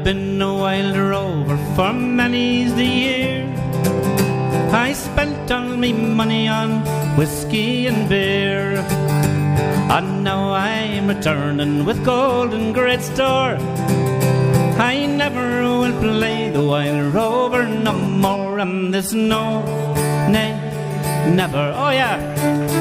been a wild rover for many's the year. I spent all me money on whiskey and beer, and now I'm returning with gold and great store. I never will play the wild rover no more, and there's no, nay, never, oh yeah.